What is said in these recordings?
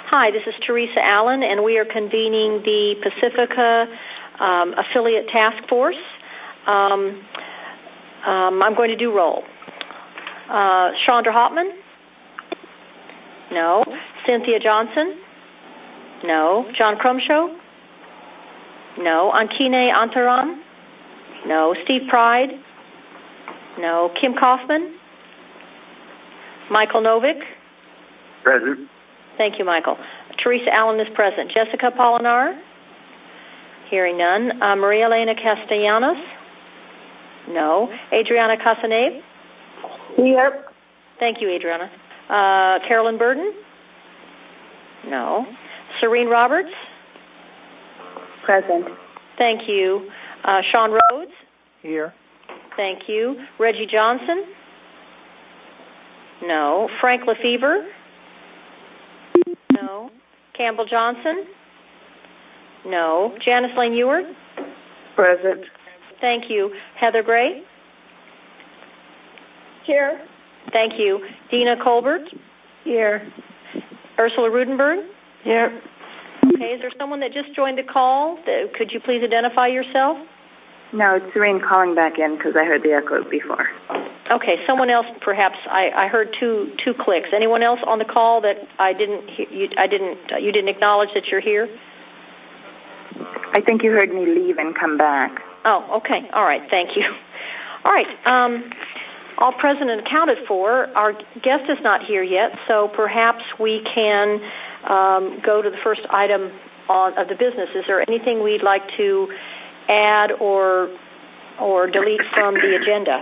Hi, this is Teresa Allen, and we are convening the Pacifica Affiliate Task Force. I'm going to do roll. Chandra Hopman? No. Cynthia Johnson? No. John Crumshow? No. Ankine Antaram? No. Steve Pride? No. Kim Kaufman? Michael Novick? Present. Thank you, Michael. Teresa Allen is present. Jessica Polinar? Hearing none. Maria Elena Castellanos? No. Adriana Casanave? Here. Thank you, Adriana. Carolyn Burden? No. Serene Roberts? Present. Thank you. Sean Rhodes? Here. Thank you. Reggie Johnson? No. Frank Lefevre? No. Campbell Johnson? No. Janice Lane Ewart? Present. Thank you. Heather Gray? Here. Thank you. Dina Colbert? Here. Ursula Rudenberg? Here. Okay, is there someone that just joined the call? Could you please identify yourself? No, it's Serene calling back in because I heard the echo before. Okay, someone else perhaps. I heard two clicks. Anyone else on the call that I didn't hear, you didn't acknowledge that you're here? I think you heard me leave and come back. Oh, okay. All right. Thank you. All right. All present and accounted for. Our guest is not here yet, so perhaps we can go to the first item of the business. Is there anything we'd like to add or delete from the agenda?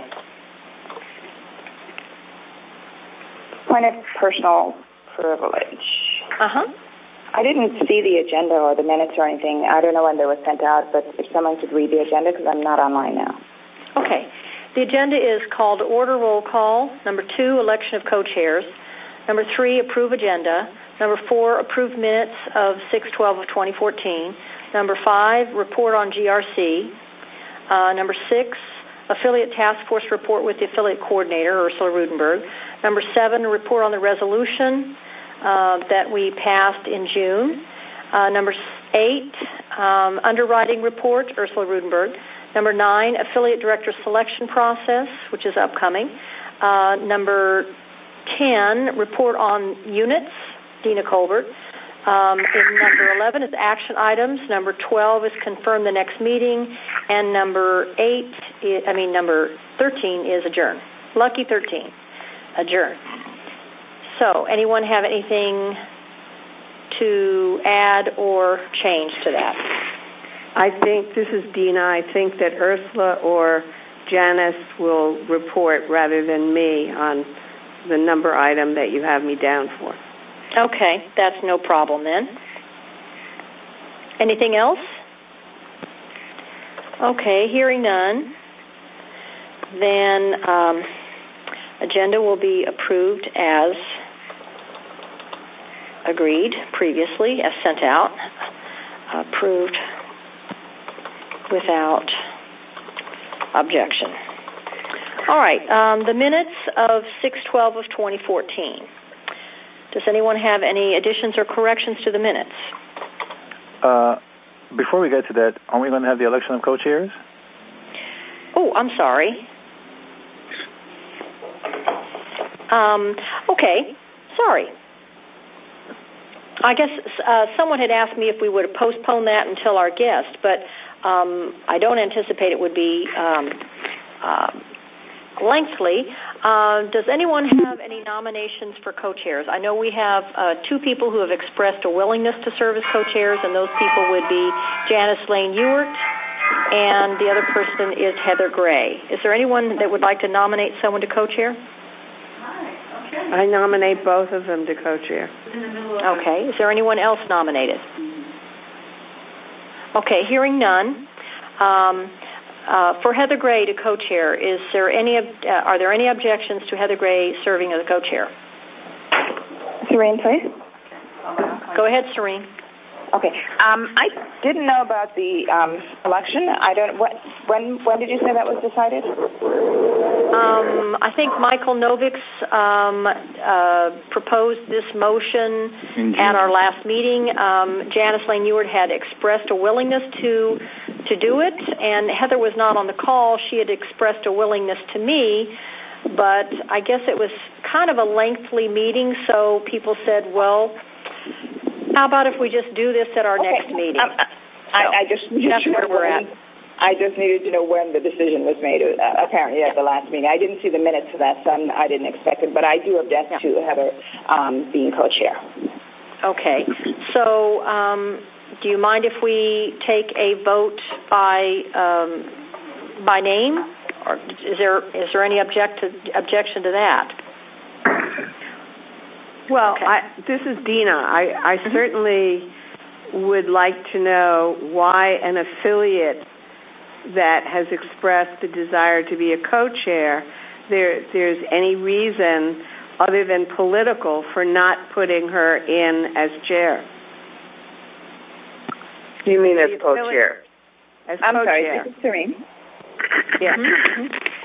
Point of personal privilege. Uh-huh. I didn't see the agenda or the minutes or anything. I don't know when they were sent out, but if someone could read the agenda because I'm not online now. Okay. The agenda is called Order Roll Call. Number 2, Election of Co-Chairs. Number 3, Approve Agenda. Number 4, Approve Minutes of 6/12 of 2014. Number 5, Report on GRC. Number 6, Affiliate Task Force Report with the Affiliate Coordinator, Ursula Rudenberg. Number 7, Report on the Resolution that we passed in June. Number 8, Underwriting Report, Ursula Rudenberg. Number 9, Affiliate Director Selection Process, which is upcoming. Number 10, Report on Units, Dina Colbert. Number 11 is Action Items. Number 12 is Confirm the Next Meeting. And number 13 is Adjourn. Lucky 13, Adjourn. So, anyone have anything to add or change to that? I think, this is Dina, I think that Ursula or Janice will report rather than me on the number item that you have me down for. Okay, that's no problem then. Anything else? Okay, hearing none, then agenda will be approved as agreed previously, as sent out. Approved without objection. All right, the minutes of 6/12 of 2014. Does anyone have any additions or corrections to the minutes? Before we get to that, aren't we going to have the election of co-chairs? Oh, I'm sorry. Okay, sorry. I guess someone had asked me if we would postpone that until our guest, but I don't anticipate it would be lengthy. Does anyone have any nominations for co-chairs? I know we have 2 people who have expressed a willingness to serve as co-chairs, and those people would be Janice Lane Ewart, and the other person is Heather Gray. Is there anyone that would like to nominate someone to co-chair? I nominate both of them to co-chair. Okay. Is there anyone else nominated? Okay. Hearing none. For Heather Gray to co-chair, are there any objections to Heather Gray serving as a co-chair? Serene, please. Go ahead, Serene. Okay. I didn't know about the election. I don't. When did you say that was decided? I think Michael Novick's proposed this motion at our last meeting. Janice Lane Ewart had expressed a willingness to do it, and Heather was not on the call. She had expressed a willingness to me, but I guess it was kind of a lengthy meeting, so people said, well, how about if we just do this at our next meeting? That's where we're at. I just needed to know when the decision was made, apparently at the last meeting. I didn't see the minutes for that, so I didn't expect it, but I do object to Heather being co-chair. Okay. So do you mind if we take a vote by name? Or is there any objection to that? Well, okay. This is Dina. I certainly would like to know why an affiliate that has expressed the desire to be a co-chair, there's any reason other than political for not putting her in as chair. You mean as co-chair? As I'm co-chair. sorry, this is Serene. Yeah. Mm-hmm.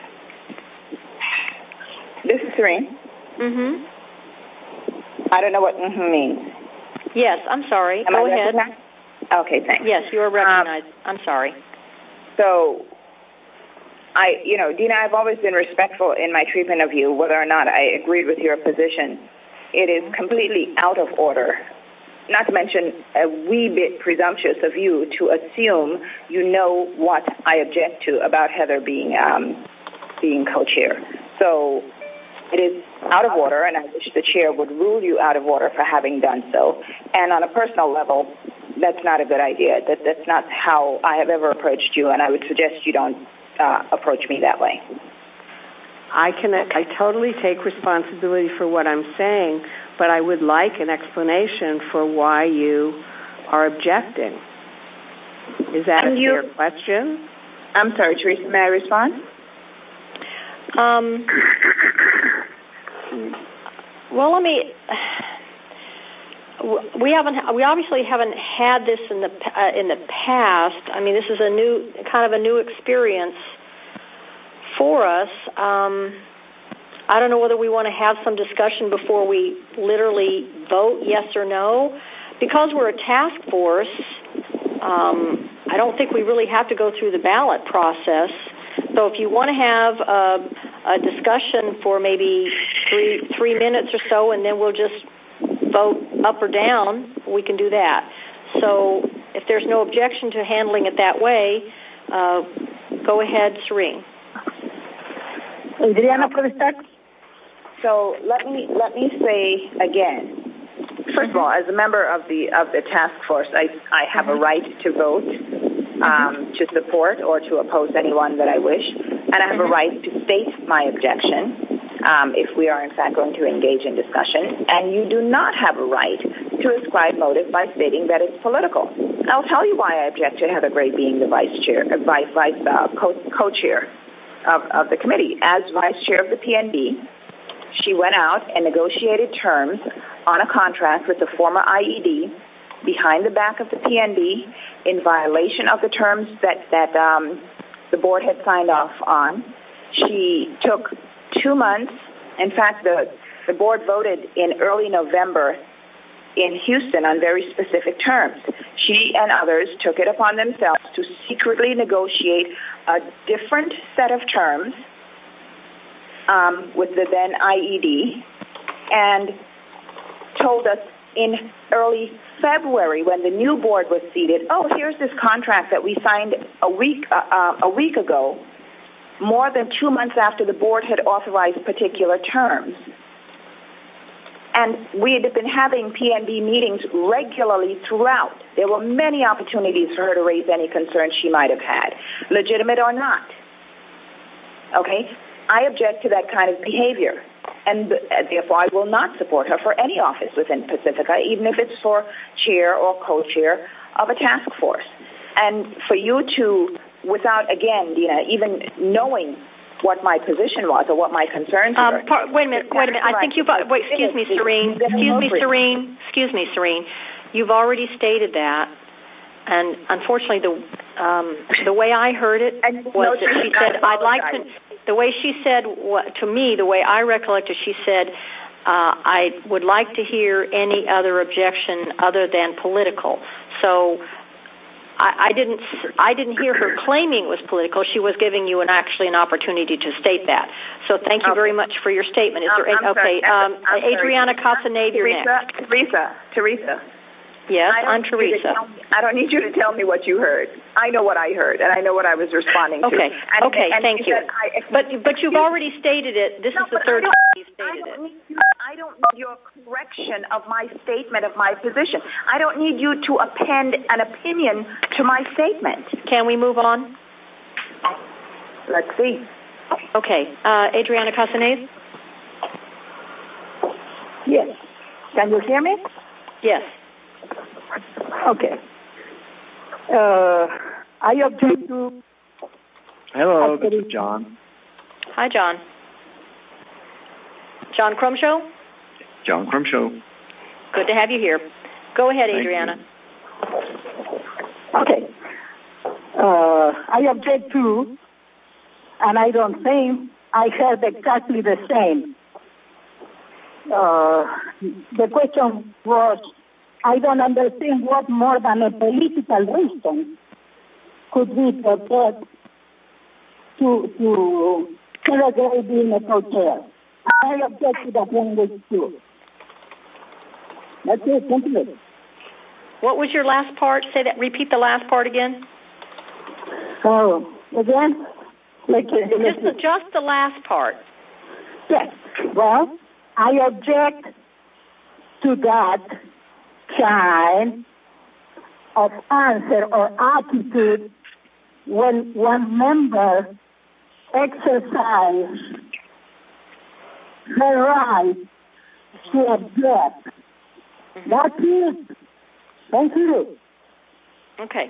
This is Serene. Mm-hmm. I don't know what means. Yes, I'm sorry. Am Go I ahead. recognized? Okay, thanks. Yes, you are recognized. I'm sorry. So, Dina, I've always been respectful in my treatment of you, whether or not I agreed with your position. It is completely out of order, not to mention a wee bit presumptuous of you to assume you know what I object to about Heather being co-chair. So it is out of order, and I wish the chair would rule you out of order for having done so. And on a personal level, that's not a good idea. That's not how I have ever approached you, and I would suggest you don't approach me that way. I totally take responsibility for what I'm saying, but I would like an explanation for why you are objecting. Is that a fair question? I'm sorry, Teresa, may I respond? Well, we obviously haven't had this in the past. I mean, this is a new experience for us. I don't know whether we want to have some discussion before we literally vote yes or no. Because we're a task force, I don't think we really have to go through the ballot process. So if you want to have a discussion for maybe three minutes or so, and then we'll just vote up or down, we can do that. So if there's no objection to handling it that way, go ahead, Serene. Adriana, puede start. So let me say again. First of all, as a member of the task force, I have a right to vote, to support or to oppose anyone that I wish, and I have a right to state my objection if we are in fact going to engage in discussion. And you do not have a right to ascribe motive by stating that it's political. I'll tell you why I object to Heather Gray being the co-chair of the committee. As vice chair of the PNB, she went out and negotiated terms on a contract with the former IED behind the back of the PNB in violation of the terms that the board had signed off on. She took 2 months. In fact, the board voted in early November in Houston on very specific terms. She and others took it upon themselves to secretly negotiate a different set of terms with the then IED, and told us in early February, when the new board was seated, oh, here's this contract that we signed a week ago, more than 2 months after the board had authorized particular terms. And we had been having PNB meetings regularly throughout. There were many opportunities for her to raise any concerns she might have had, legitimate or not. Okay? I object to that kind of behavior, and therefore I will not support her for any office within Pacifica, even if it's for chair or co-chair of a task force. And for you to, without, again, Dina, even knowing what my position was or what my concerns were. Wait a minute. I think you've... Excuse me, Serene. You've already stated that, and unfortunately, the way I heard it was that she said, "I'd like to." The way she said to me, the way I recollected, she said, "I would like to hear any other objection other than political." So I didn't hear her claiming it was political. She was giving you actually an opportunity to state that. So thank you very much for your statement. Is there Adriana Casanave, you're next. Teresa. Yes, I'm Teresa. I don't need you to tell me what you heard. I know what I heard, and I know what I was responding to. Okay, thank you. But you've already stated it. This is the third time you've stated it. I don't need your correction of my statement of my position. I don't need you to append an opinion to my statement. Can we move on? Let's see. Okay, Adriana Casanave? Yes. Can you hear me? Yes. Okay. I object to... Hello, this is John. Hi, John. John Crumshow? John Crumshow. Good to have you here. Go ahead, Adriana. Okay. I object to, and I don't think I heard exactly the same. The question was, I don't understand what more than a political reason could be prepared to celebrate being a co-chair. I object to that language too. That's it. Thank you. What was your last part? Say that. Repeat the last part again. Oh, again? Just the last part. Yes. Well, I object to that kind of answer or attitude when one member exercises her right to object. That's it. Thank you. Okay.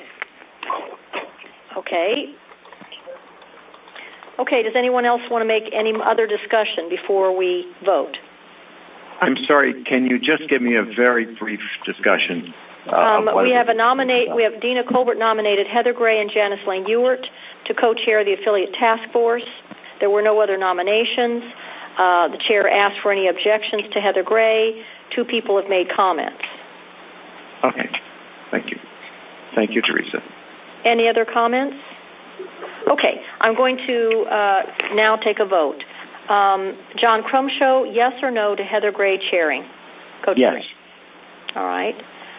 Does anyone else want to make any other discussion before we vote? I'm sorry, can you just give me a very brief discussion? We have Dina Colbert nominated Heather Gray and Janice Lane Ewart to co-chair the affiliate task force. There were no other nominations. The chair asked for any objections to Heather Gray. 2 people have made comments. Okay, thank you. Thank you, Teresa. Any other comments? Okay, I'm going to now take a vote. John Crumshow, yes or no to Heather Gray chairing? Co-chairing. Yes. All right.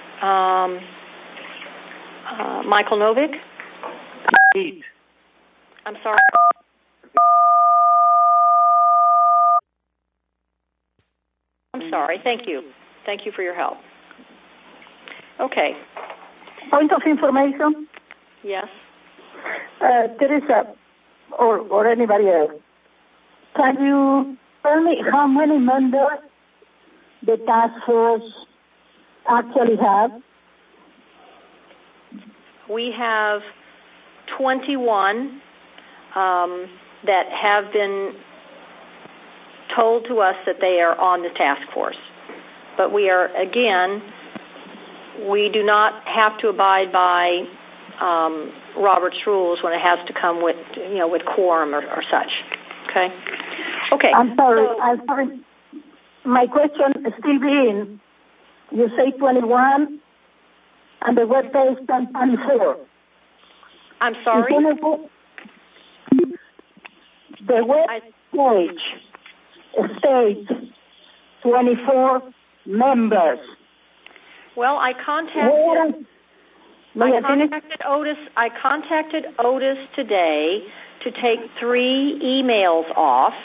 Michael Novick? I'm sorry. I'm sorry. Thank you. Thank you for your help. Okay. Point of information? Yes. Teresa, or anybody else, can you tell me how many members the task force actually have? We have 21 that have been told to us that they are on the task force. But we do not have to abide by Robert's rules when it has to come with quorum or such. Okay. I'm sorry. My question is still being, you say 21, and the web page is 24. I'm sorry? The web page states 24 members. Well, I contacted Otis today to take 3 emails off.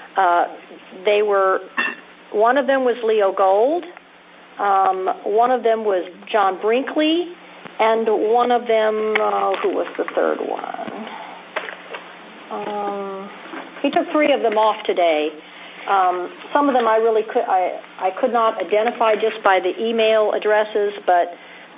One of them was Leo Gold, one of them was John Brinkley, and one of them, who was the third one? He took 3 of them off today. Some of them I could not identify just by the email addresses, but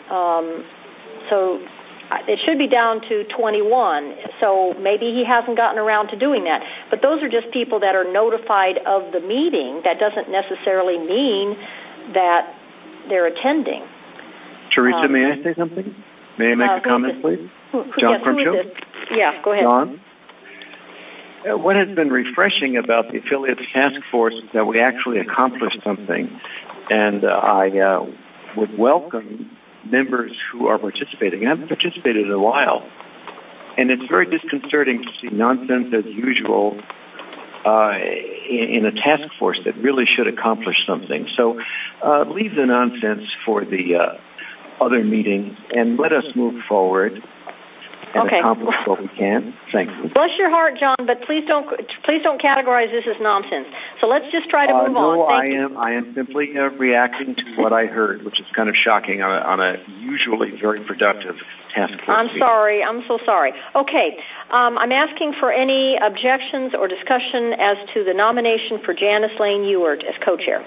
so it should be down to 21. So maybe he hasn't gotten around to doing that. But those are just people that are notified of the meeting. That doesn't necessarily mean that they're attending. Teresa, may I say something? May I make a comment, please? John Crimshaw? Yeah, go ahead. John? What has been refreshing about the Affiliates Task Force is that we actually accomplished something, and I would welcome members who are participating. I haven't participated in a while, and it's very disconcerting to see nonsense as usual in a task force that really should accomplish something. So leave the nonsense for the other meeting and let us move forward and accomplish what we can. Thank you. Bless your heart, John, but please don't categorize this as nonsense. So let's just try to move on. No, I am simply reacting to what I heard, which is kind of shocking on a usually very productive task force. I'm sorry. I'm so sorry. Okay. I'm asking for any objections or discussion as to the nomination for Janice Lane Ewart as co-chair.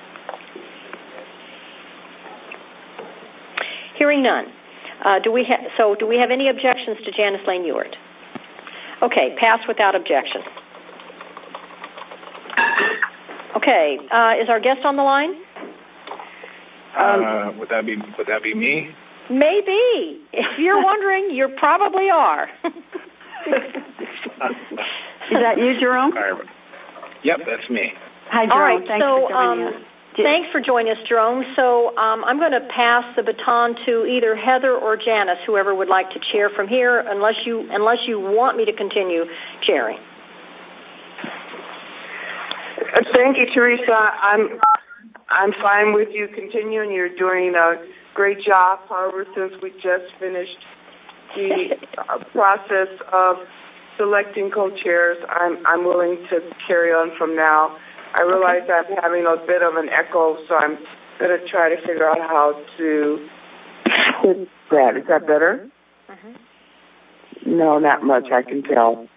Hearing none. Do we have any objections to Janice Lane Ewart? Okay, pass without objection. Okay, is our guest on the line? Would that be me? Maybe. If you're wondering, you probably are. Is that you, Jerome? Yep, that's me. Hi, Jerome. All right, Thanks for joining us. Thanks for joining us, Jerome. So I'm going to pass the baton to either Heather or Janice, whoever would like to chair from here, unless you want me to continue chairing. Thank you, Teresa. I'm fine with you continuing. You're doing a great job. However, since we just finished the process of selecting co-chairs, I'm willing to carry on from now. I realize I'm having a bit of an echo, so I'm going to try to figure out how to fix that. Is that better? Mm-hmm. No, not much. I can tell.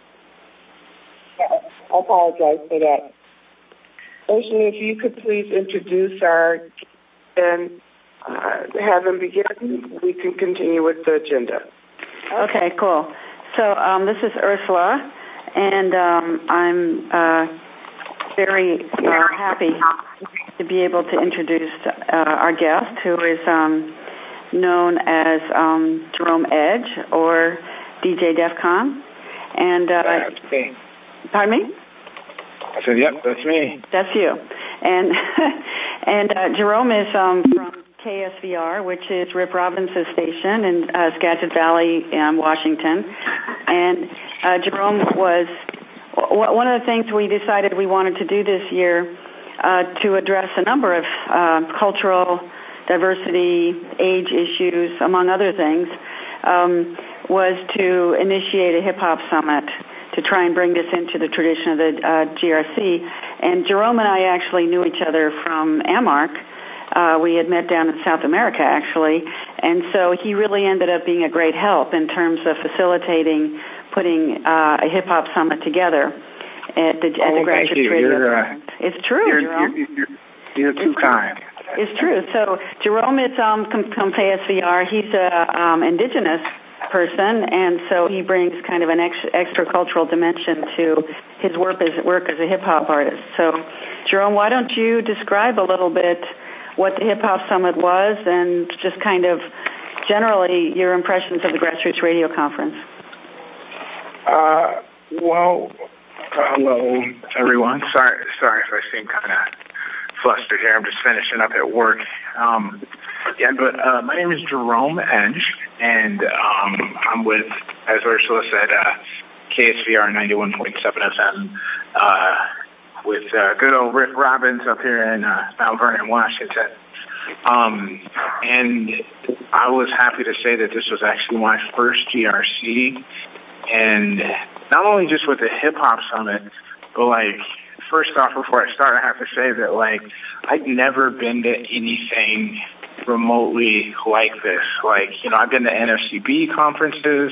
I apologize for that. Ocean, if you could please introduce our and have them begin, we can continue with the agenda. Okay, cool. So this is Ursula, and I'm very happy to be able to introduce our guest, who is known as Jerome Edge, or DJ DEFCON. And that's me. Pardon me? I said, yep, that's me. That's you. And Jerome is from KSVR, which is Rip Robbins' station in Skagit Valley, Washington. And Jerome was one of the things we decided we wanted to do this year to address a number of cultural diversity, age issues, among other things, was to initiate a hip-hop summit to try and bring this into the tradition of the GRC. And Jerome and I actually knew each other from AMARC. We had met down in South America, actually. And so he really ended up being a great help in terms of facilitating putting a hip-hop summit together at the Graduate Radio Conference. It's true, Jerome. You're too kind. It's true. So Jerome is from KSVR. He's an indigenous person, and so he brings kind of an extra cultural dimension to his work as a hip-hop artist. So, Jerome, why don't you describe a little bit what the Hip-Hop Summit was and just kind of generally your impressions of the Grassroots Radio Conference? Well, hello, everyone. Sorry if I seem kind of flustered here. I'm just finishing up at work. But my name is Jerome Edge, and I'm with, as Ursula said, KSVR 91.7 FM, with good old Rick Robbins up here in Mount Vernon, Washington. And I was happy to say that this was actually my first GRC, and not only just with the Hip Hop Summit, but first off, before I start, I have to say that I'd never been to anything remotely like this. I've been to NFCB conferences,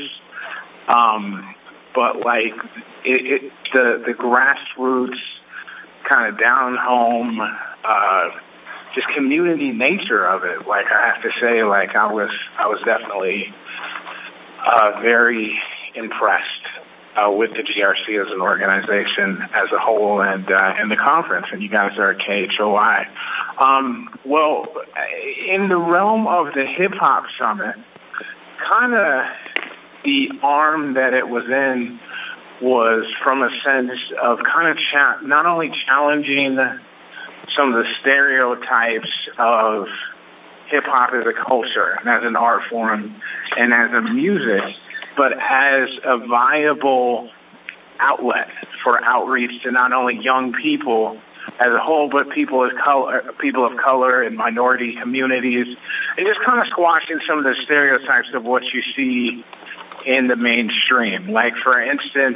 but the grassroots kind of down home, just community nature of it. I have to say, I was definitely very impressed. with the GRC as an organization as a whole and the conference, and you guys are at KHOI. Well, in the realm of the Hip Hop Summit, kind of the arm that it was in was from a sense of kind of not only challenging some of the stereotypes of hip-hop as a culture and as an art form and as a music, but as a viable outlet for outreach to not only young people as a whole, but people of color and minority communities, and just kind of squashing some of the stereotypes of what you see in the mainstream. Like, for instance,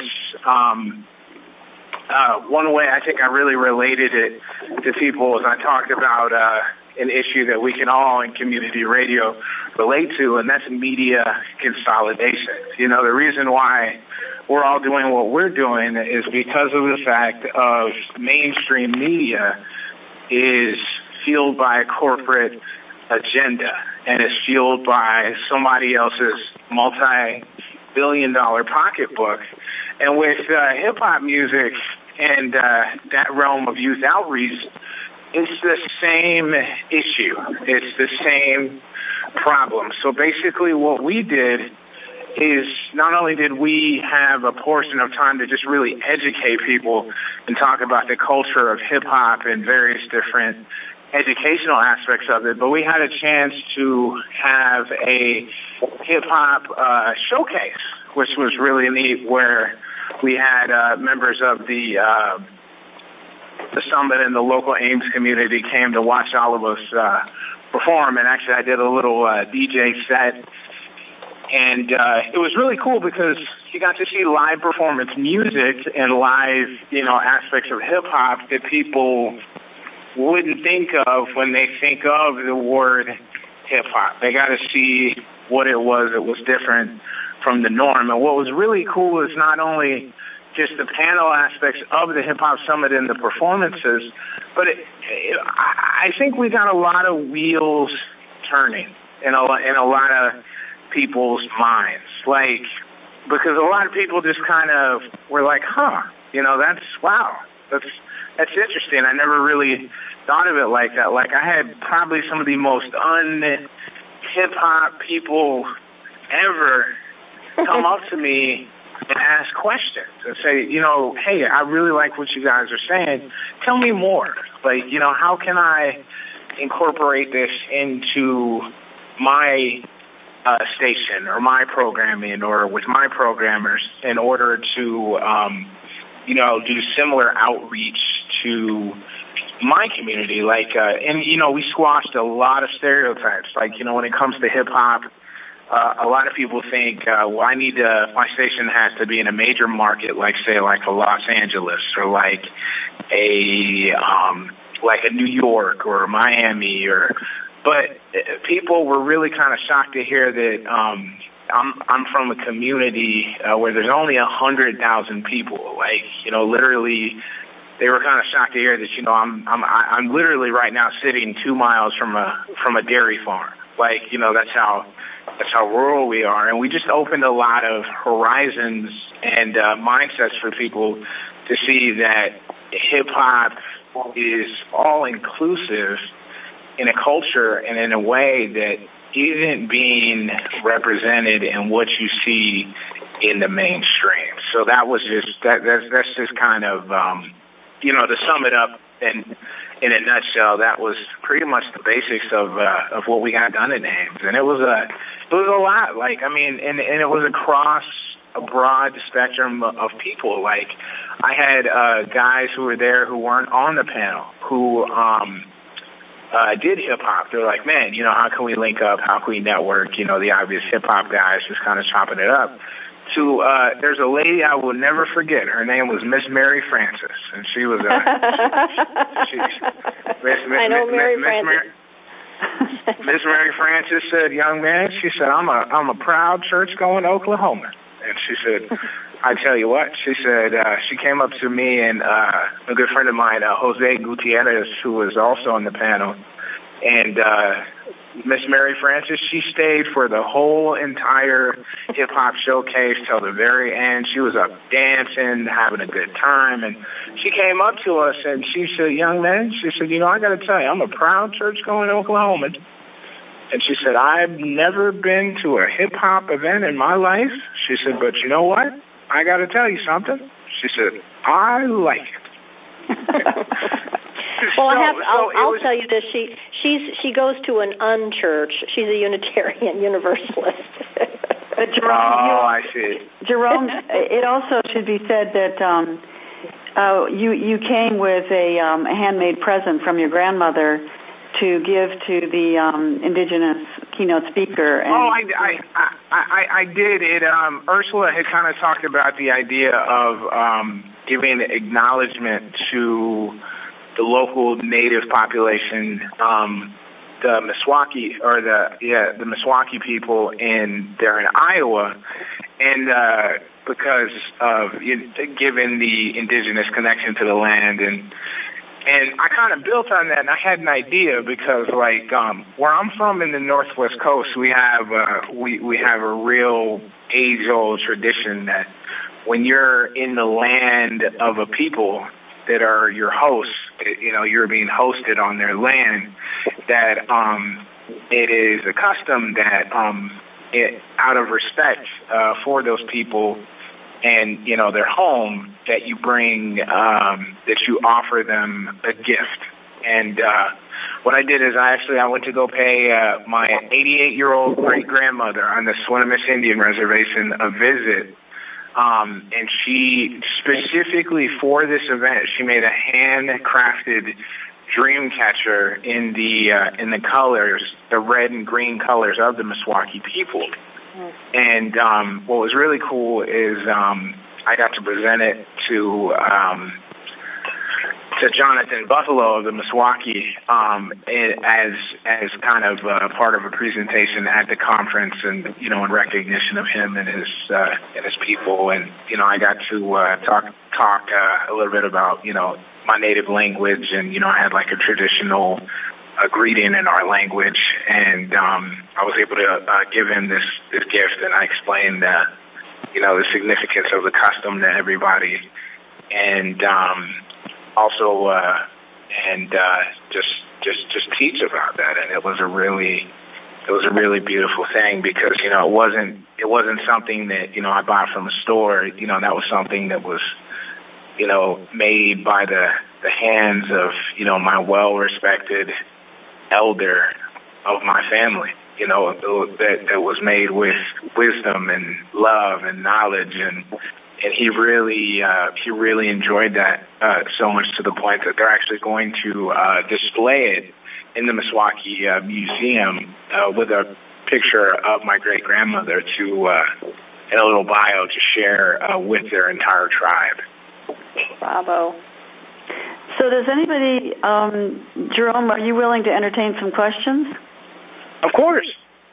one way I think I really related it to people is I talked about an issue that we can all in community radio relate to, and that's media consolidation. You know, the reason why we're all doing what we're doing is because of the fact of mainstream media is fueled by a corporate agenda and is fueled by somebody else's multi-billion-dollar pocketbook. And with hip-hop music and that realm of youth outreach, it's the same issue. It's the same problem. So basically what we did is not only did we have a portion of time to just really educate people and talk about the culture of hip-hop and various different educational aspects of it, but we had a chance to have a hip-hop showcase, which was really neat, where we had members of the summit and the local Ames community came to watch all of us perform, and actually I did a little DJ set, and it was really cool because you got to see live performance music and live, aspects of hip-hop that people wouldn't think of when they think of the word hip-hop. They got to see what it was that was different from the norm. And what was really cool is not only just the panel aspects of the Hip Hop Summit and the performances, but I think we got a lot of wheels turning in a lot of people's minds. Like, because a lot of people just kind of were like, that's interesting. I never really thought of it like that. Like, I had probably some of the most un-hip-hop people ever come up to me and ask questions and say, hey, I really like what you guys are saying. Tell me more. Like, how can I incorporate this into my station or my programming or with my programmers in order to, do similar outreach to my community? Like, we squashed a lot of stereotypes. Like, when it comes to hip hop, a lot of people think, my station has to be in a major market, like, say, like a Los Angeles or like a New York or Miami but people were really kind of shocked to hear that, I'm from a community where there's only 100,000 people. Like, literally, they were kind of shocked to hear that, I'm literally right now sitting 2 miles from a dairy farm. Like, that's how rural we are. And we just opened a lot of horizons and mindsets for people to see that hip hop is all inclusive in a culture and in a way that isn't being represented in what you see in the mainstream. So that was that's just kind of, to sum it up in a nutshell, that was pretty much the basics of what we got done in Ames. And it was a lot. Like, I mean, and it was across a broad spectrum of people. Like, I had guys who were there who weren't on the panel who did hip-hop. They're like, man, how can we link up? How can we network? The obvious hip-hop guys just kind of chopping it up. There's a lady I will never forget. Her name was Miss Mary Francis, and she was I know Mary Francis. Miss Mary Francis said, young man, she said, I'm a proud church-going Oklahoman. And she said, I tell you what, she said, she came up to me and a good friend of mine, Jose Gutierrez, who was also on the panel, and Miss Mary Frances, she stayed for the whole entire hip-hop showcase till the very end. She was up dancing, having a good time, and she came up to us and she said, young man, she said, I got to tell you, I'm a proud church-going Oklahoman. And she said, I've never been to a hip-hop event in my life. She said, but you know what? I got to tell you something. She said, I like it. Well, I'll tell you this. She goes to an unchurch. She's a Unitarian Universalist. But Jerome, I see. Jerome, it also should be said that you came with a handmade present from your grandmother to give to the indigenous keynote speaker. And I did. Ursula had kind of talked about the idea of giving acknowledgement to the local native population, the Meskwaki the Meskwaki people they're in Iowa, and because of given the indigenous connection to the land, and I kind of built on that, and I had an idea because where I'm from in the Northwest Coast, we have a real age-old tradition that when you're in the land of a people that are your hosts, you're being hosted on their land, that it is a custom that out of respect for those people and their home, that you bring that you offer them a gift. And what I did is I went to go pay my 88-year-old great grandmother on the Swinomish Indian Reservation a visit. And she, specifically for this event, she made a handcrafted dream catcher in the colors, the red and green colors of the Meskwaki people. And what was really cool is I got to present it to Jonathan Buffalo of the Meskwaki as kind of part of a presentation at the conference, and in recognition of him and his people. And I got to talk a little bit about my native language, and I had like a traditional greeting in our language, and I was able to give him this gift, and I explained the significance of the custom to everybody, and also just teach about that. And it was a really beautiful thing, because it wasn't something that I bought from a store. That was something that was made by the hands of my well-respected elder of my family, that was made with wisdom and love and knowledge, and he really enjoyed that so much, to the point that they're actually going to display it in the Meskwaki Museum with a picture of my great grandmother and a little bio to share with their entire tribe. Bravo. So does anybody, Jerome, are you willing to entertain some questions? Of course.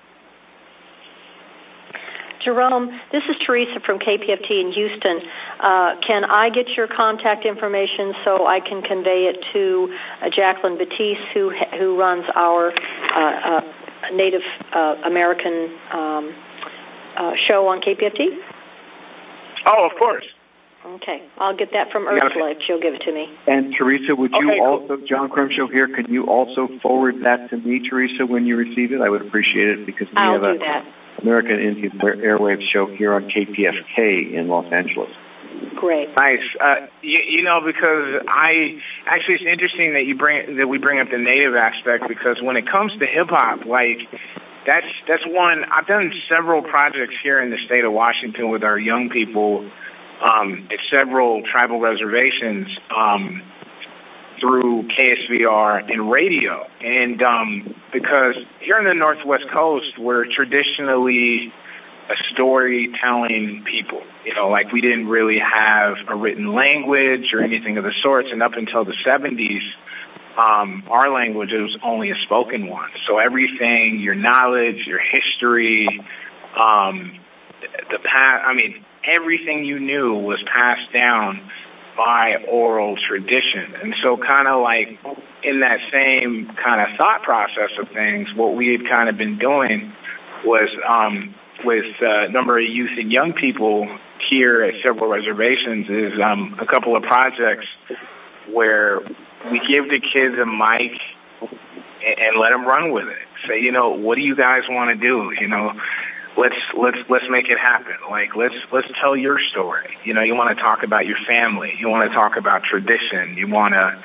Jerome, this is Teresa from KPFT in Houston. Can I get your contact information so I can convey it to Jacqueline Batiste, who runs our Native American show on KPFT? Oh, of course. Okay, I'll get that from Ursula if she'll give it to me. And Teresa, would you also, John Crumshow here, can you also forward that to me, Teresa, when you receive it? I would appreciate it, because we have a American Indian Airwaves show here on KPFK in Los Angeles. Great. Nice. Because it's interesting that we bring up the native aspect, because when it comes to hip hop, that's one. I've done several projects here in the state of Washington with our young people at several tribal reservations through KSVR and radio. And because here in the Northwest Coast, we're traditionally a storytelling people. We didn't really have a written language or anything of the sorts. And up until the 70s, our language was only a spoken one. So everything, your knowledge, your history, the past, everything you knew was passed down by oral tradition. And so kind of like in that same kind of thought process of things, what we had kind of been doing was with a number of youth and young people here at several reservations is a couple of projects where we give the kids a mic and let them run with it. Say, you know, what do you guys want to do? You know, let's make it happen. Like, let's tell your story. You know, you want to talk about your family. You want to talk about tradition. You want to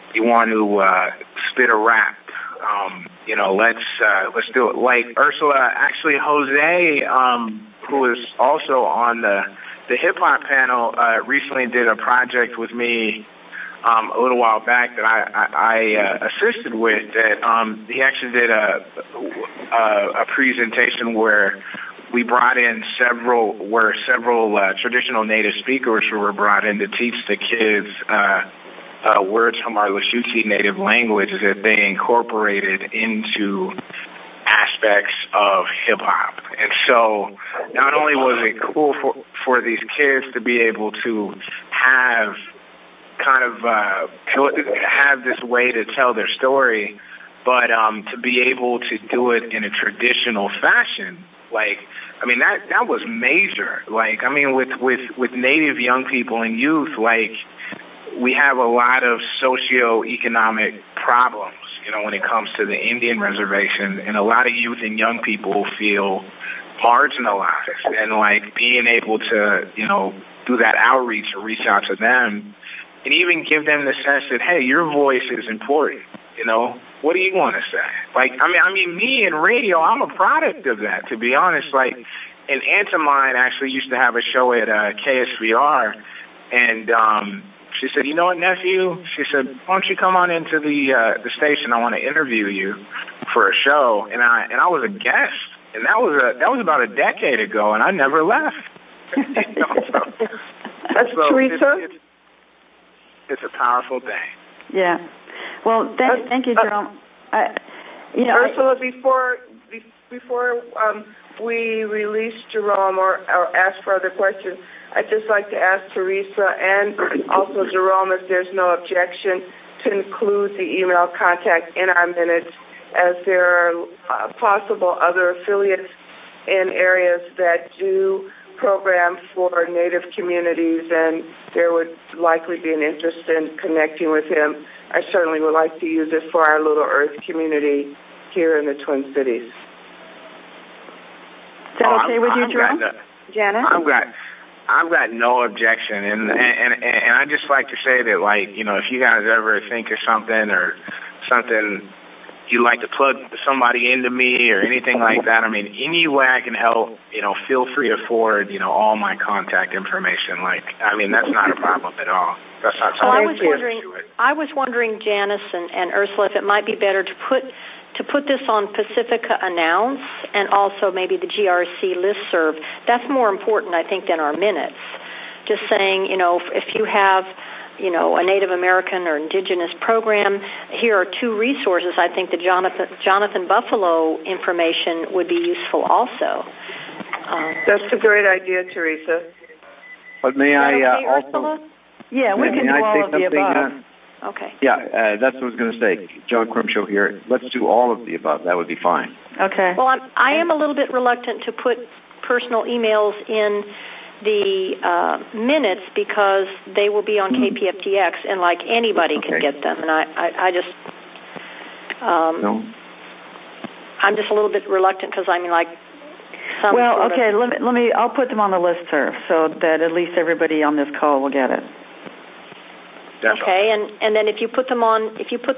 spit a rap. You know, let's do it. Like Ursula, actually, Jose, who is also on the hip hop panel, recently did a project with me a little while back that I assisted with. That he actually did a presentation where we brought in several traditional native speakers who were brought in to teach the kids words from our Lushootseed native language that they incorporated into aspects of hip hop. And so not only was it cool for these kids to be able to have kind of have this way to tell their story, but to be able to do it in a traditional fashion. Like, I mean, that was major. Like, I mean, with Native young people and youth, like, we have a lot of socioeconomic problems, you know, when it comes to the Indian reservation, and a lot of youth and young people feel marginalized, and like being able to, you know, do that outreach or reach out to them and even give them the sense that, hey, your voice is important, you know, what do you want to say? Like, I mean, me and radio, I'm a product of that, to be honest. Like, an aunt of mine actually used to have a show at KSVR, and she said, you know what, nephew? She said, why don't you come on into the station? I want to interview you for a show. And I was a guest, and that was about a decade ago, and I never left. You know, That's Teresa. It's a powerful thing. Yeah. Well, thank you, Jerome. Ursula, before we release Jerome or ask further questions, I'd just like to ask Teresa and also Jerome if there's no objection to include the email contact in our minutes, as there are possible other affiliates in areas that do program for Native communities, and there would likely be an interest in connecting with him. I certainly would like to use it for our Little Earth community here in the Twin Cities. Is that okay with you, Jerome? Janet? I've got no objection, and I just like to say that, like, you know, if you guys ever think of something or something you'd like to plug somebody into me or anything like that, I mean, any way I can help, you know, feel free to forward, you know, all my contact information. Like, I mean, that's not a problem at all. That's not something I was wondering, Janice and Ursula, if it might be better to put this on Pacifica Announce and also maybe the GRC listserv. That's more important, I think, than our minutes. Just saying, you know, if you have, you know, a Native American or Indigenous program, here are two resources. I think the Jonathan Buffalo information would be useful also. That's a great idea, Teresa. But may I also... Ursula? Yeah, we can do all of the above. Okay. Yeah, that's what I was going to say. John Crimshaw here. Let's do all of the above. That would be fine. Okay. Well, I am a little bit reluctant to put personal emails in the minutes because they will be on KPFTX, and like anybody can get them. And I just, no. I'm just a little bit reluctant because I mean, like. Let me. I'll put them on the listserv so that at least everybody on this call will get it. Definitely. Okay, and then if you put them on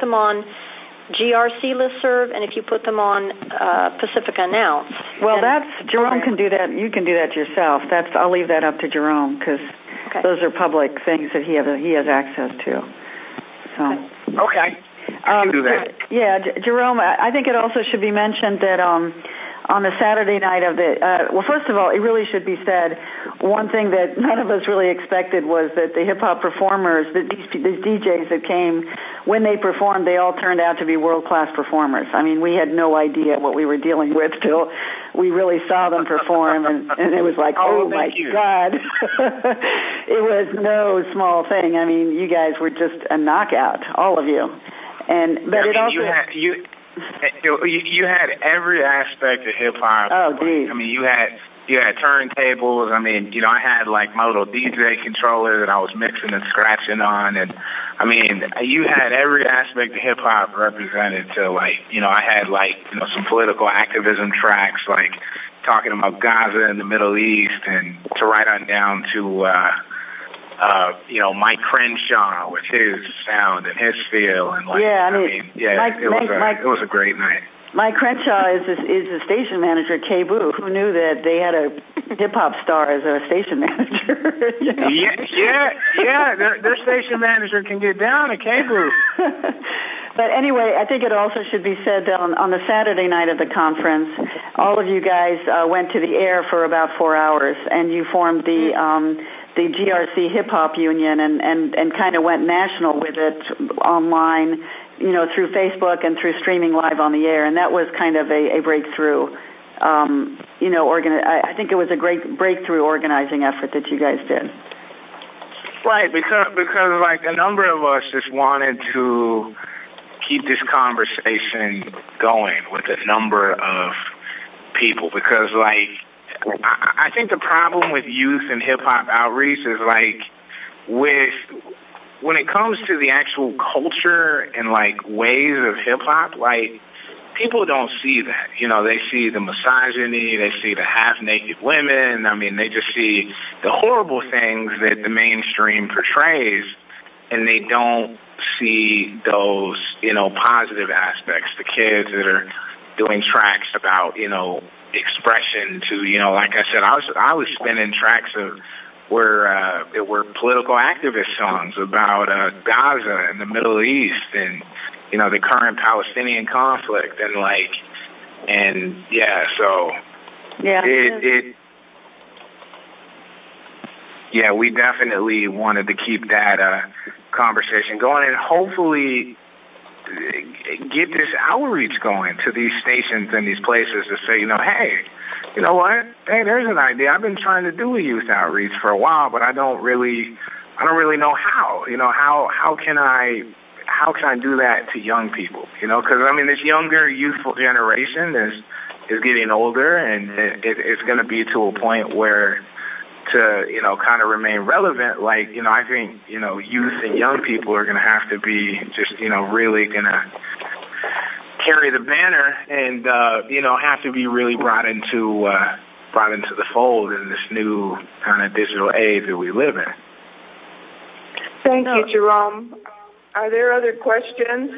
GRC listserv, and if you put them on Pacifica Announce. Well, Jerome can do that. You can do that yourself. I'll leave that up to Jerome because those are public things that he has access to. So. Okay. I can do that. Yeah, Jerome. I think it also should be mentioned that on the Saturday night of the, well, first of all, it really should be said, one thing that none of us really expected was that the hip-hop performers, these DJs that came, when they performed, they all turned out to be world-class performers. I mean, we had no idea what we were dealing with till we really saw them perform, and it was like, oh my God. It was no small thing. I mean, you guys were just a knockout, all of you. But it also... You had every aspect of hip hop. Oh, geez. I mean, you had turntables. I mean, I had like my little DJ controller that I was mixing and scratching on, and I mean, you had every aspect of hip hop represented. So, like, I had like some political activism tracks, like talking about Gaza and the Middle East, and to right on down to Mike Crenshaw with his sound and his feel, and like, it was a great night. Mike Crenshaw is the station manager at KBOO. Who knew that they had a hip hop star as a station manager? Yeah. Their station manager can get down at KBOO. But anyway, I think it also should be said that on the Saturday night of the conference, all of you guys went to the air for about 4 hours, and you formed the GRC Hip Hop Union and kind of went national with it online, through Facebook and through streaming live on the air, and that was kind of a breakthrough. I think it was a great breakthrough organizing effort that you guys did. Right, because like a number of us just wanted to keep this conversation going with a number of people, because like I think the problem with youth and hip hop outreach is like when it comes to the actual culture and like ways of hip hop, like people don't see that. They see the misogyny, they see the half-naked women. I mean, they just see the horrible things that the mainstream portrays, and they don't see those, positive aspects. The kids that are doing tracks about, expression to, like I said, I was spinning tracks of where political activist songs about Gaza and the Middle East and the current Palestinian conflict, we definitely wanted to keep that conversation going and hopefully get this outreach going to these stations and these places to say, hey, you know what? Hey, there's an idea. I've been trying to do a youth outreach for a while, but I don't really know how. How can I do that to young people? Because I mean, this younger, youthful generation is getting older, and it's going to be to a point where to kind of remain relevant. Like I think youth and young people are going to have to be just really going to carry the banner and have to be really brought into the fold in this new kind of digital age that we live in. Thank you, Jerome. Are there other questions?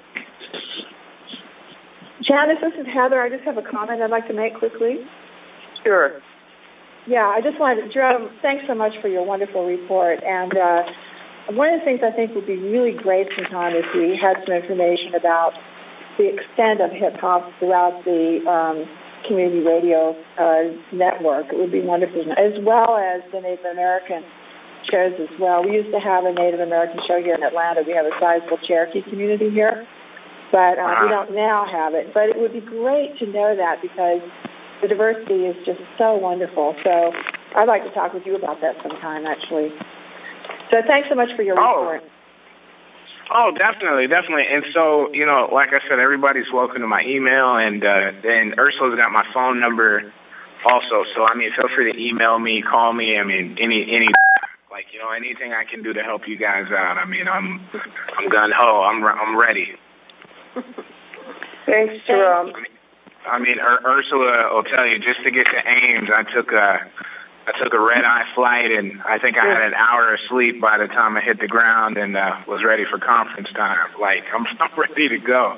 Janice, this is Heather. I just have a comment I'd like to make quickly. Sure. Yeah, I just wanted to, Jerome, thanks so much for your wonderful report. And one of the things I think would be really great sometime if we had some information about the extent of hip-hop throughout the community radio network. It would be wonderful, as well as the Native American shows as well. We used to have a Native American show here in Atlanta. We have a sizable Cherokee community here, but we don't now have it. But it would be great to know that, because the diversity is just so wonderful. So I'd like to talk with you about that sometime, actually. So thanks so much for your report. Oh, definitely. And so, like I said, everybody's welcome to my email, and Ursula's got my phone number also. So, I mean, feel free to email me, call me. I mean, any anything I can do to help you guys out. I mean, I'm gung-ho. I'm ready. Thanks, Jerome. I mean, Ursula will tell you, just to get to Ames, I took a red-eye flight, and I think I had an hour of sleep by the time I hit the ground and was ready for conference time. Like, I'm ready to go.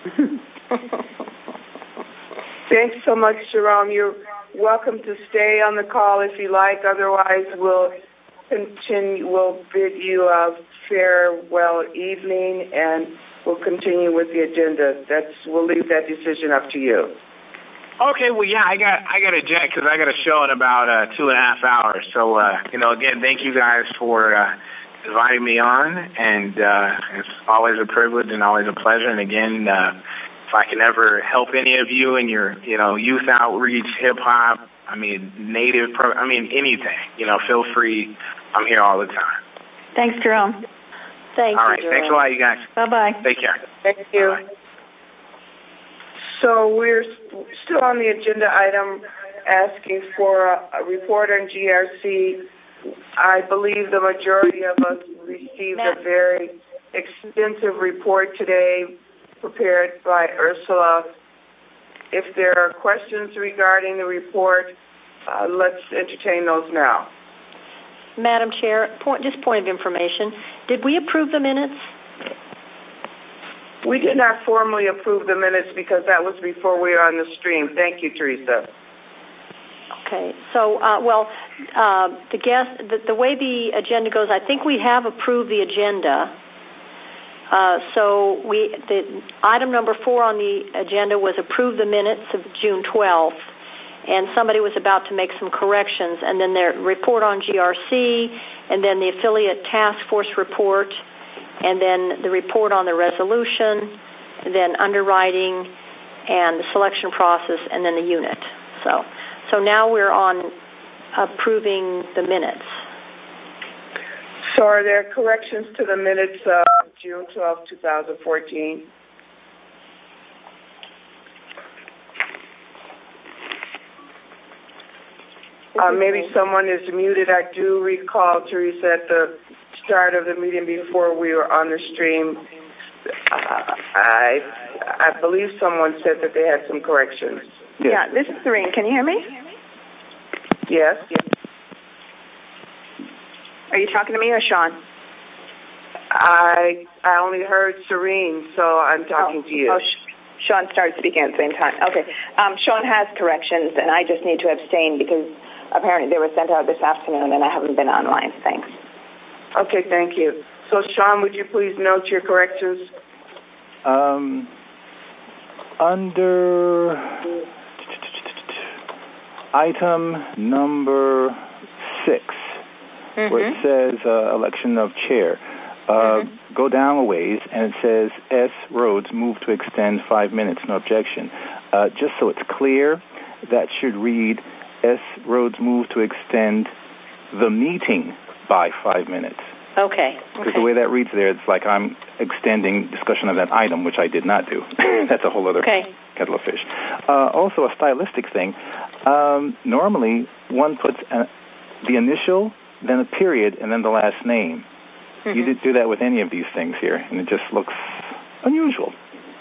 Thanks so much, Jerome. You're welcome to stay on the call if you like. Otherwise, we'll bid you a farewell evening, and we'll continue with the agenda. We'll leave that decision up to you. Okay, well, yeah, I got a jet because I got a show in about 2.5 hours. So, again, thank you guys for inviting me on, and it's always a privilege and always a pleasure. And again, if I can ever help any of you in your, youth outreach, hip hop, native, anything, feel free. I'm here all the time. Thanks, Jerome. Thank all you, right, Jerome. thanks a lot, you guys. Bye-bye. Take care. Thank you. Bye-bye. So we're still on the agenda item asking for a report on GRC. I believe the majority of us received a very extensive report today prepared by Ursula. If there are questions regarding the report, let's entertain those now. Madam Chair, point of information. Did we approve the minutes? We did not formally approve the minutes because that was before we were on the stream. Thank you, Teresa. Okay. So, the way the agenda goes, I think we have approved the agenda. The item number 4 on the agenda was approve the minutes of June 12th, and somebody was about to make some corrections, and then their report on GRC, and then the affiliate task force report, and then the report on the resolution, and then underwriting, and the selection process, and then the unit. So now we're on approving the minutes. So are there corrections to the minutes of June 12, 2014? Maybe someone is muted. I do recall, Teresa, at the start of the meeting before we were on the stream, I believe someone said that they had some corrections. Yeah, this is Serene. Can you hear me? Yes. Are you talking to me or Sean? I only heard Serene, so I'm talking to you. Sean started speaking at the same time. Okay. Sean has corrections, and I just need to abstain because apparently they were sent out this afternoon, and I haven't been online. Thanks. Okay, thank you. So, Sean, would you please note your corrections? Under item number 6, where it says election of chair, go down a ways, and it says S. Rhodes move to extend 5 minutes, no objection. Just so it's clear, that should read S. Rhodes move to extend the meeting by 5 minutes. Okay. Because the way that reads there, it's like I'm extending discussion of that item, which I did not do. That's a whole other kettle of fish. Also, a stylistic thing. Normally, one puts the initial, then a period, and then the last name. Mm-hmm. You didn't do that with any of these things here, and it just looks unusual.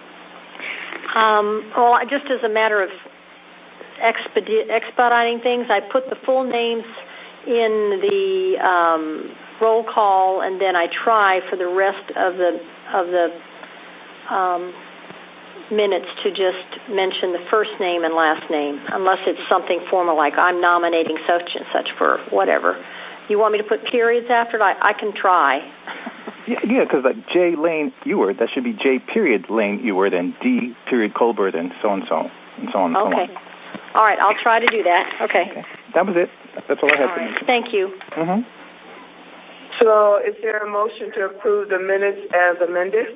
Well, just as a matter of expediting things, I put the full names in the roll call, and then I try for the rest of the minutes to just mention the first name and last name, unless it's something formal like I'm nominating such and such for whatever. You want me to put periods after it? I can try. Yeah, because like J. Lane Ewert, that should be J. period Lane Ewert, and D. period Colbert, and so on and so on and so on. Okay. All right, I'll try to do that. Okay. That was it. That's all I had to mention. Thank you. Mm-hmm. So, is there a motion to approve the minutes as amended?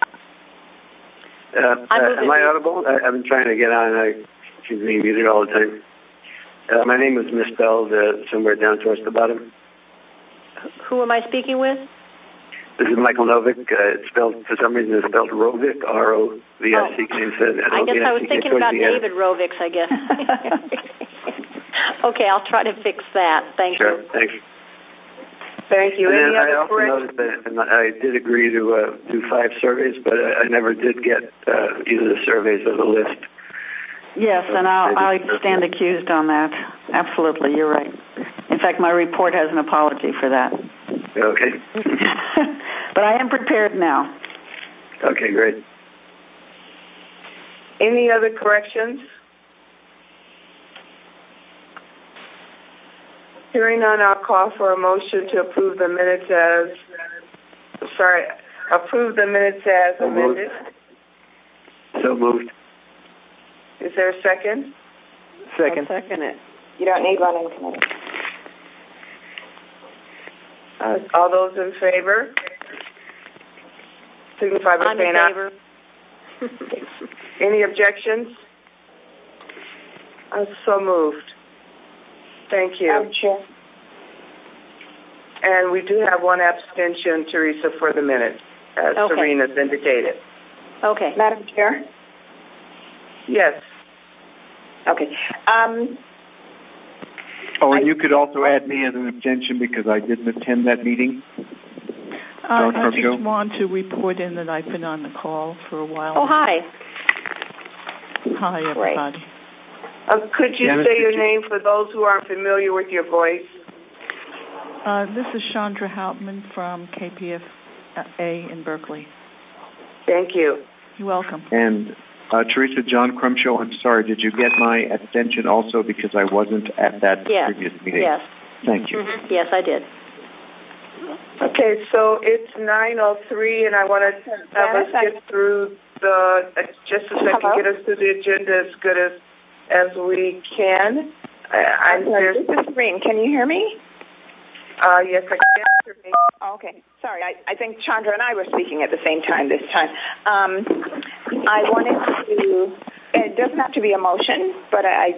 Am I audible? I've been trying to get on. I keep being muted all the time. My name is misspelled somewhere down towards the bottom. Who am I speaking with? This is Michael Novick. It's spelled, for some reason, it's spelled Rovick, R-O-V-I-C-K. I guess I was thinking about David Rovix, I guess. Okay, I'll try to fix that. Thank you. Sure, thanks. Thank you. And I also noticed that I did agree to do 5 surveys, but I never did get either the surveys or the list. Yes, and I stand accused on that. Absolutely, you're right. In fact, my report has an apology for that. Okay. But I am prepared now. Okay, great. Any other corrections? Hearing none, I'll call for a motion to approve the minutes as amended. So moved. Is there a second? Second. I'll second it. You don't need one in committee. All those in favor? Signify by I'm saying in favor. Any objections? So moved. Thank you. Madam Chair. And we do have one abstention, Teresa, for the minute, as Serena's indicated. Okay. Madam Chair? Yes. Okay. And you could also add me as an abstention because I didn't attend that meeting. I just want to report in that I've been on the call for a while. Oh, hi. Hi, everybody. Could you say your name for those who aren't familiar with your voice? This is Chandra Hauptman from KPFA in Berkeley. Thank you. You're welcome. And Teresa, John Crumshaw, I'm sorry, did you get my abstention also because I wasn't at that previous meeting? Yes. Thank you. Mm-hmm. Yes, I did. Okay, so it's 9:03, and I want to have us get through just a second, get us through the agenda as good as we can. This is Serene. Can you hear me? Yes, I can. Okay. Sorry, I think Chandra and I were speaking at the same time this time. I wanted to, it doesn't have to be a motion, but I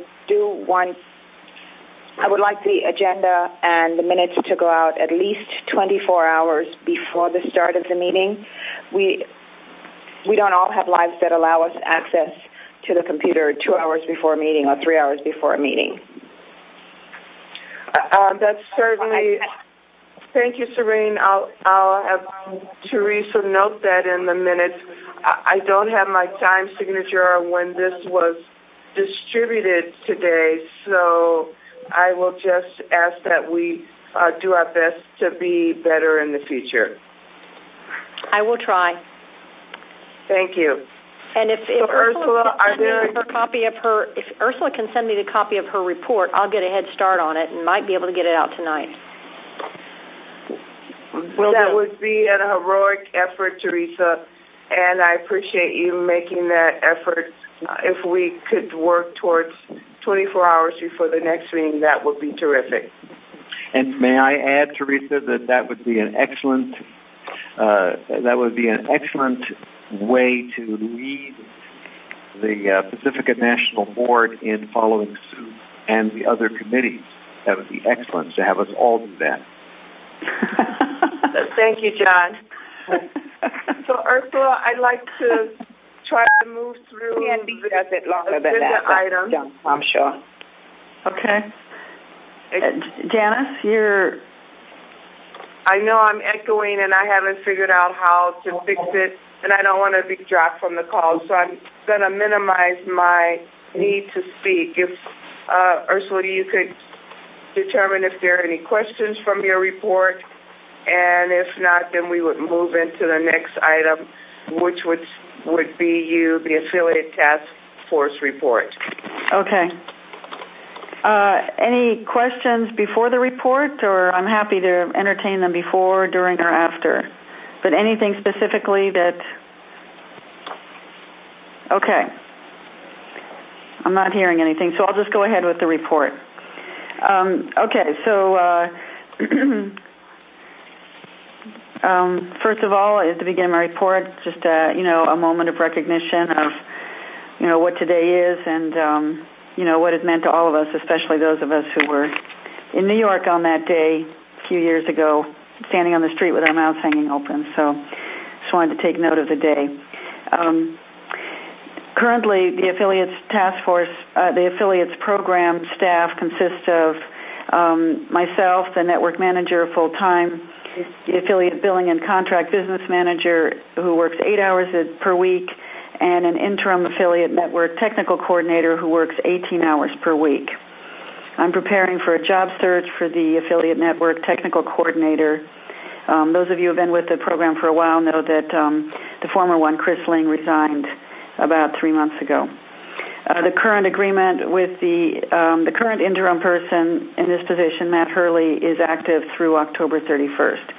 would like the agenda and the minutes to go out at least 24 hours before the start of the meeting. We don't all have lives that allow us access to the computer 2 hours before a meeting or 3 hours before a meeting. That's certainly. Thank you, Serene. I'll have Teresa note that in the minutes. I don't have my time signature on when this was distributed today, so I will just ask that we do our best to be better in the future. I will try. Thank you. And if Ursula if Ursula can send me the copy of her report, I'll get a head start on it and might be able to get it out tonight. That would be a heroic effort, Teresa, and I appreciate you making that effort. If we could work towards 24 hours before the next meeting, that would be terrific. And may I add, Teresa, that would be an excellent way to lead the Pacifica National Board in following suit and the other committees. That would be excellent to have us all do that. Thank you, John. So, Ursula, I'd like to try to move through the agenda items. I'm sure. Okay. Janice, you're... I know I'm echoing, and I haven't figured out how to fix it, and I don't want to be dropped from the call, so I'm going to minimize my need to speak. If, Ursula, you could determine if there are any questions from your report, and if not, then we would move into the next item, which would be the affiliate task force report. Okay. Any questions before the report, or I'm happy to entertain them before, during, or after? But anything specifically that... Okay. I'm not hearing anything, so I'll just go ahead with the report. Okay, so first of all, at the beginning of my report, just a moment of recognition of what today is and what it meant to all of us, especially those of us who were in New York on that day a few years ago, standing on the street with our mouths hanging open. So just wanted to take note of the day. Currently, the affiliates task force, the affiliates program staff consists of myself, the network manager full-time, the affiliate billing and contract business manager who works 8 hours per week, and an interim affiliate network technical coordinator who works 18 hours per week. I'm preparing for a job search for the affiliate network technical coordinator. Those of you who have been with the program for a while know that the former one, Chris Ling, resigned about 3 months ago. The current agreement with the current interim person in this position, Matt Hurley, is active through October 31st.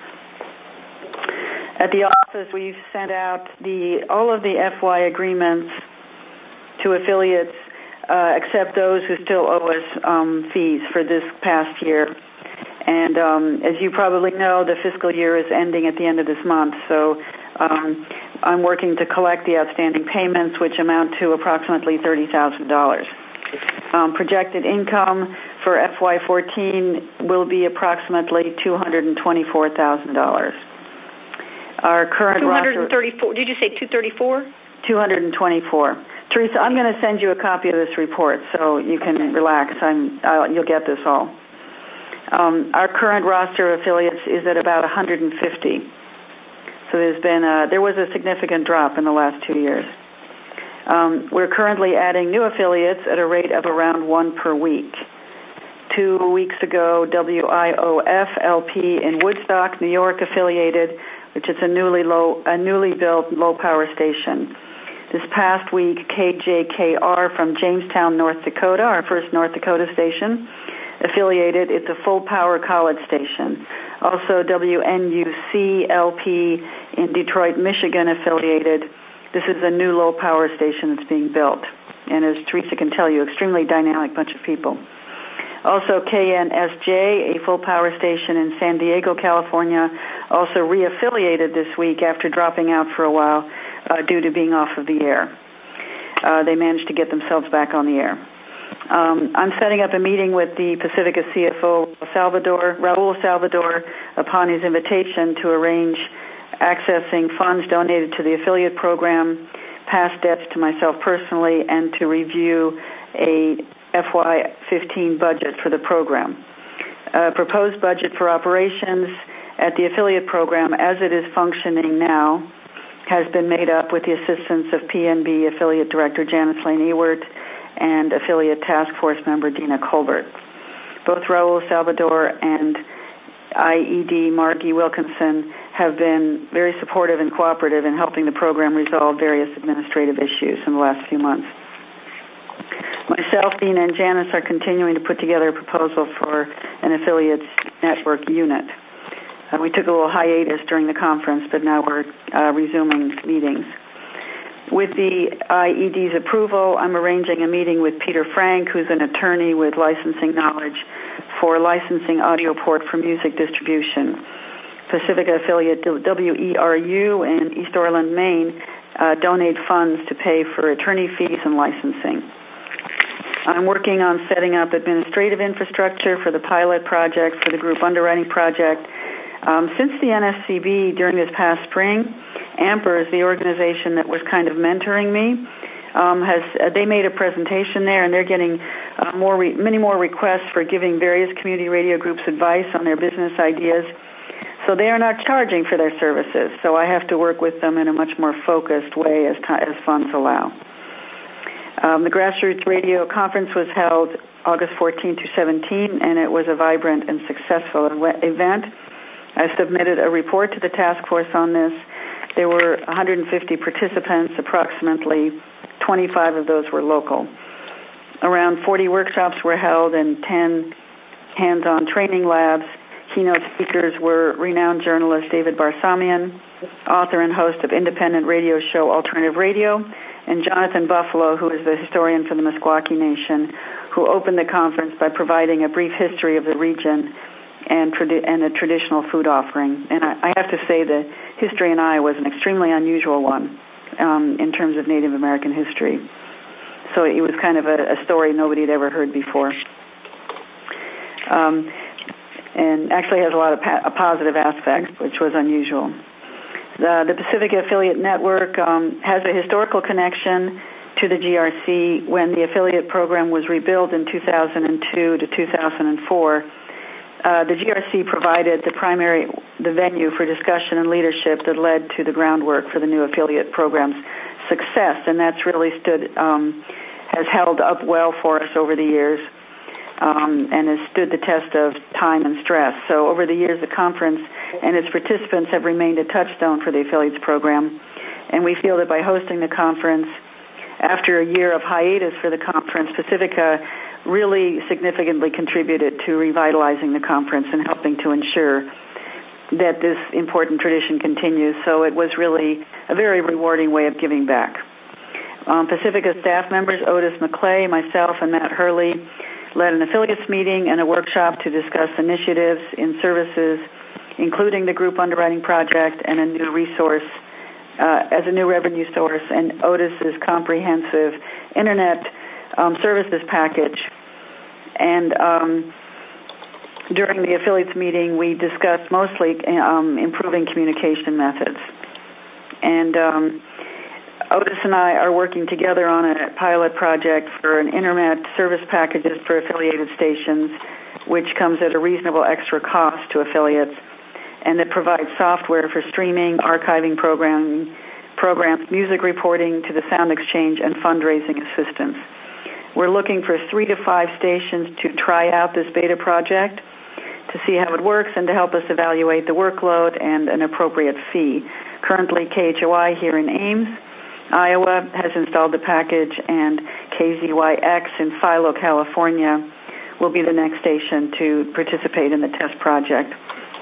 At the office, we've sent out all of the FY agreements to affiliates except those who still owe us fees for this past year. And as you probably know, the fiscal year is ending at the end of this month, so I'm working to collect the outstanding payments, which amount to approximately $30,000. Projected income for FY14 will be approximately $224,000. Our current 234. Did you say 234? 224. Teresa, I'm going to send you a copy of this report so you can relax. You'll get this all. Our current roster of affiliates is at about 150. So there was a significant drop in the last 2 years. We're currently adding new affiliates at a rate of around one per week. 2 weeks ago, WIOF-LP in Woodstock, New York affiliated, which is a newly built low-power station. This past week, KJKR from Jamestown, North Dakota, our first North Dakota station, affiliated. It's a full-power college station. Also, WNUC-LP in Detroit, Michigan, affiliated. This is a new low-power station that's being built. And as Teresa can tell you, extremely dynamic bunch of people. Also, KNSJ, a full-power station in San Diego, California, also re-affiliated this week after dropping out for a while due to being off of the air. They managed to get themselves back on the air. I'm setting up a meeting with the Pacifica CFO, Raul Salvador, upon his invitation to arrange accessing funds donated to the affiliate program, past debts to myself personally, and to review a FY15 budget for the program. Proposed budget for operations at the affiliate program as it is functioning now has been made up with the assistance of PNB affiliate director Janice Lane Ewert and affiliate task force member Dina Colbert. Both Raul Salvador and IED Margie Wilkinson have been very supportive and cooperative in helping the program resolve various administrative issues in the last few months. Myself, Dina, and Janice are continuing to put together a proposal for an affiliates network unit. We took a little hiatus during the conference, but now we're resuming meetings. With the IED's approval, I'm arranging a meeting with Peter Frank, who's an attorney with licensing knowledge, for licensing audio port for music distribution. Pacifica affiliate WERU in East Orland, Maine, donate funds to pay for attorney fees and licensing. I'm working on setting up administrative infrastructure for the pilot project, for the group underwriting project. Since the NSCB during this past spring, AMPERS, the organization that was kind of mentoring me, they made a presentation there, and they're getting many more requests for giving various community radio groups advice on their business ideas. So they are not charging for their services, so I have to work with them in a much more focused way as funds allow. The Grassroots Radio Conference was held August 14 to 17, and it was a vibrant and successful event. I submitted a report to the task force on this. There were 150 participants, approximately 25 of those were local. Around 40 workshops were held and 10 hands-on training labs. Keynote speakers were renowned journalist David Barsamian, author and host of independent radio show Alternative Radio, and Jonathan Buffalo, who is the historian for the Meskwaki Nation, who opened the conference by providing a brief history of the region and a traditional food offering. And I have to say the history in Iowa was an extremely unusual one in terms of Native American history. So it was kind of a story nobody had ever heard before. And actually has a lot of positive aspects, which was unusual. The Pacifica Affiliate Network has a historical connection to the GRC. When the affiliate program was rebuilt in 2002 to 2004, the GRC provided the venue for discussion and leadership that led to the groundwork for the new affiliate program's success, and that's really has held up well for us over the years. And has stood the test of time and stress. So over the years, the conference and its participants have remained a touchstone for the affiliates program. And we feel that by hosting the conference, after a year of hiatus for the conference, Pacifica really significantly contributed to revitalizing the conference and helping to ensure that this important tradition continues. So it was really a very rewarding way of giving back. Pacifica staff members, Otis McClay, myself, and Matt Hurley, led an affiliates meeting and a workshop to discuss initiatives in services, including the group underwriting project and a new resource as a new revenue source, and Otis's comprehensive internet services package. And during the affiliates meeting, we discussed mostly improving communication methods. And Otis and I are working together on a pilot project for an internet service packages for affiliated stations, which comes at a reasonable extra cost to affiliates, and it provides software for streaming, archiving programs, music reporting to the Sound Exchange, and fundraising assistance. We're looking for 3 to 5 stations to try out this beta project to see how it works and to help us evaluate the workload and an appropriate fee. Currently, KHOI here in Ames, Iowa, has installed the package, and KZYX in Philo, California, will be the next station to participate in the test project.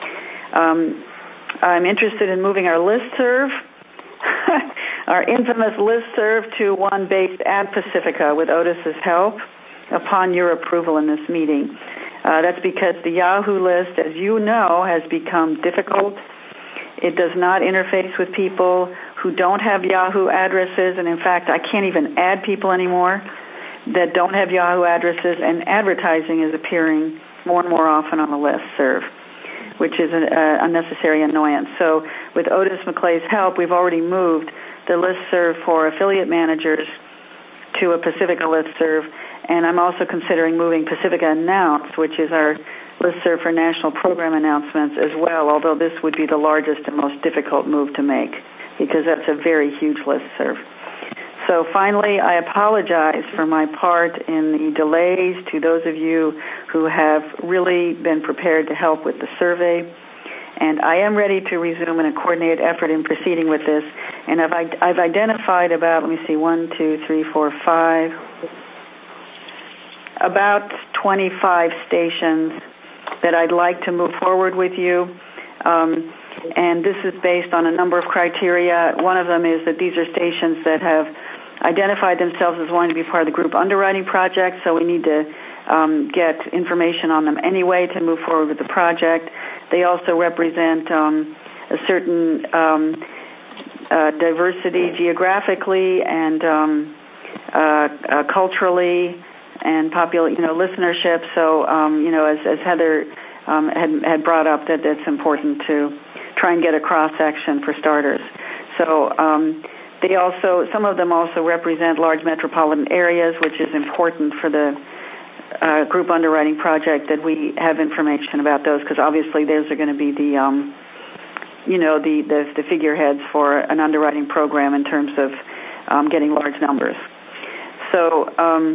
I'm interested in moving our listserv, our infamous listserv, to one based at Pacifica with Otis's help upon your approval in this meeting. That's because the Yahoo list, as you know, has become difficult. It does not interface with people who don't have Yahoo addresses, and in fact, I can't even add people anymore that don't have Yahoo addresses, and advertising is appearing more and more often on the listserv, which is an unnecessary annoyance. So with Otis McClay's help, we've already moved the listserv for affiliate managers to a Pacifica listserv, and I'm also considering moving Pacifica Announce, which is our listserv for national program announcements as well, although this would be the largest and most difficult move to make because that's a very huge listserv. So finally, I apologize for my part in the delays to those of you who have really been prepared to help with the survey. And I am ready to resume in a coordinated effort in proceeding with this. And I've identified about, about 25 stations that I'd like to move forward with you. And this is based on a number of criteria. One of them is that these are stations that have identified themselves as wanting to be part of the group underwriting project, so we need to get information on them anyway to move forward with the project. They also represent a certain diversity geographically and culturally and listenership. So, as Heather had brought up, that it's important to try and get a cross-section for starters. So some of them also represent large metropolitan areas, which is important for the group underwriting project that we have information about those, because obviously those are going to be the figureheads for an underwriting program in terms of getting large numbers. So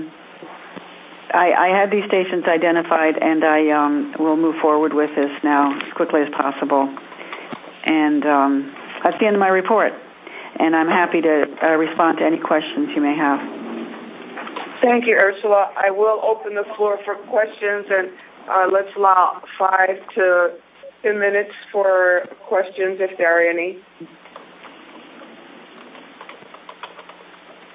I have these stations identified, and I will move forward with this now as quickly as possible. And that's the end of my report. And I'm happy to respond to any questions you may have. Thank you, Ursula. I will open the floor for questions, and let's allow 5 to 10 minutes for questions if there are any.